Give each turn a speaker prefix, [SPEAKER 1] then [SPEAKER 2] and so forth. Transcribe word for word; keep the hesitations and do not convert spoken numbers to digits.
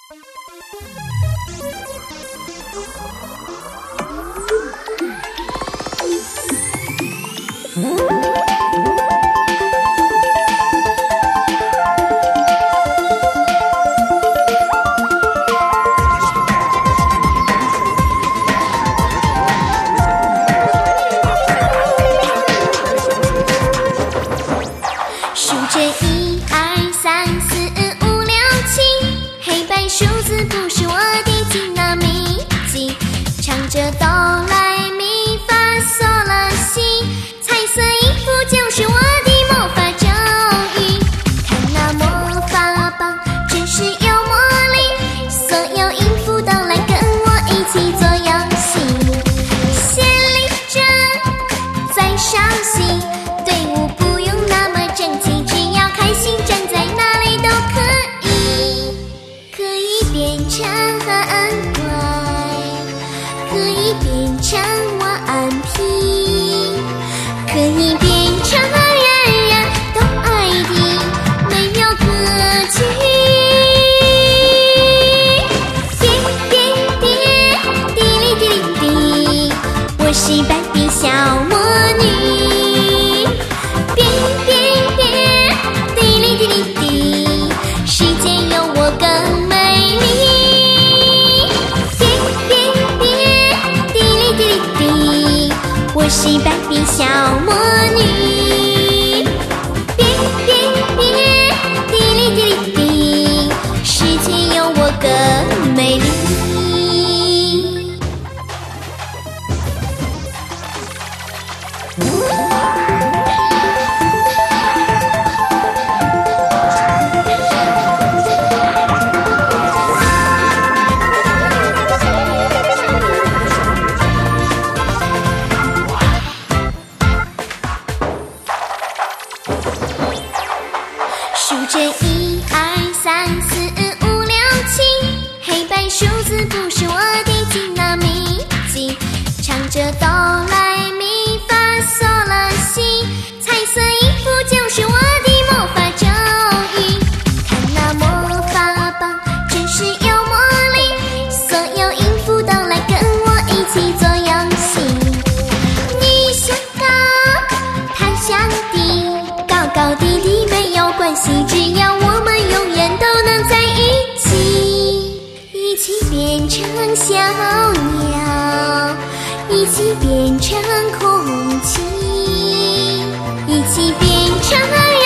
[SPEAKER 1] 数着一二三四五六七，黑白数字不是我的吉那咪吉，唱着哆来咪发嗦啦西，彩色音符就是我的魔法咒语。看那魔法棒真是有魔力，所有音符都来跟我一起做游戏。先立正，再稍息，队伍不用那么整齐，只要开心站在哪里都可以。可以变成很乖，可以变成我安平，可以变成人人都爱的美妙歌曲。点点点，滴哩滴哩滴，我是斑比小魔女。变变变，滴哩滴哩滴，世界有我更美丽。变变变，滴哩滴哩滴，我是斑比小魔女。变变变，滴哩滴哩滴，世界有我更美丽。数着一二三四五六七，黑白数字不是我的吉那咪吉，唱着哆来咪发嗦啦西，彩色音符就是我的魔法咒语。看那魔法棒真是有魔力，所有音符都来跟我一起做游戏。你想高，他想低，高高低低没有关系，只要我们永远都能在一起。一起变成小鸟，一起变成空气，一起变成